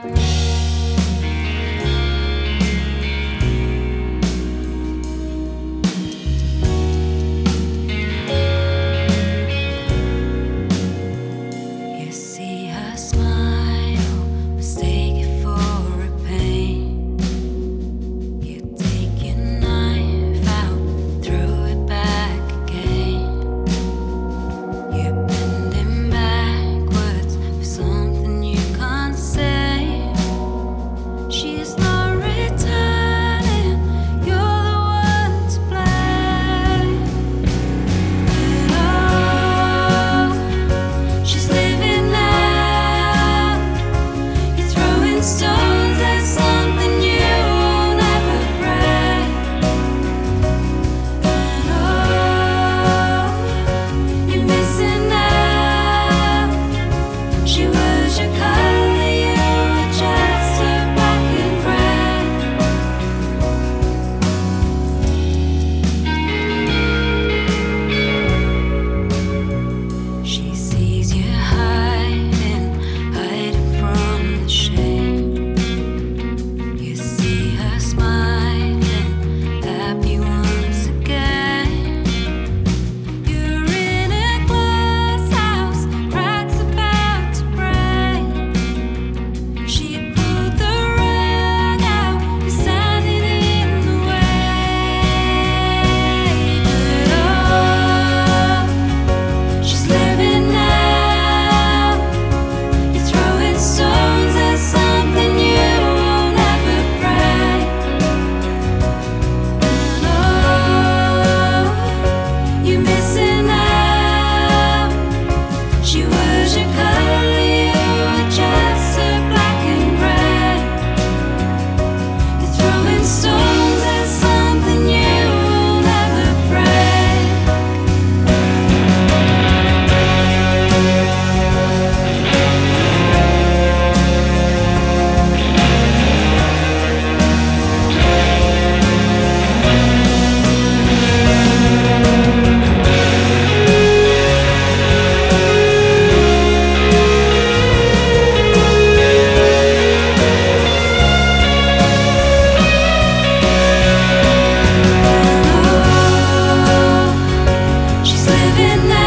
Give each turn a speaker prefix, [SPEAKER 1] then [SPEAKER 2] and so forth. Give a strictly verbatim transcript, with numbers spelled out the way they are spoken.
[SPEAKER 1] You see her smile, mistake it for a pain. You take your knife out, throw it back again. You're bending backwards for something you can't say. She's not returning, you're the one to blame. And oh, she's leaving now. You're throwing stones at something you won't ever break. And oh, you're missing out. She was your color, you were just her black and gray. She sees you hiding, hiding from the shame. You see her smiling, happy once again. You're in a glass house, cracks about to break. She pulled the rug out, you're standing in the way. But oh, she's living now. You're throwing stones at something you won't ever break. And oh, you're missing out. She was your color, you were just her black and gray. You're throwing stones at something you won't ever break. And oh, she's living now.